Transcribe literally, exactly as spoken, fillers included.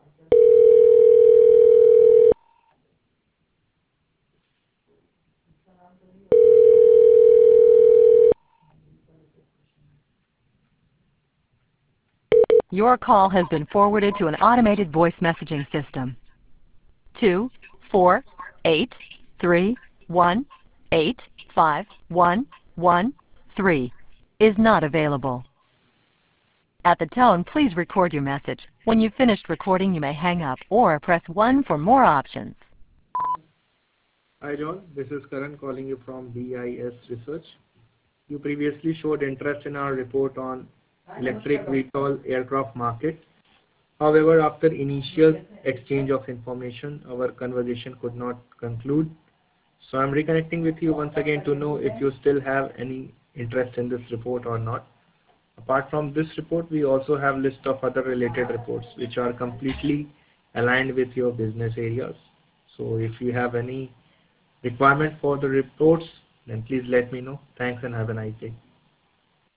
Your call has been forwarded to an automated voice messaging system. Two four eight three one eight five one one three is not available. At the tone, please record your message. When you've finished recording, you may hang up or press one for more options. Hi John, this is Karan calling you from B I S Research. You previously showed interest in our report on electric V TOL aircraft market. However, after initial exchange of information, our conversation could not conclude. So I'm reconnecting with you once again to know if you still have any interest in this report or not. Apart from this report, we also have list of other related reports which are completely aligned with your business areas. So if you have any requirement for the reports, then please let me know. Thanks and have a nice day.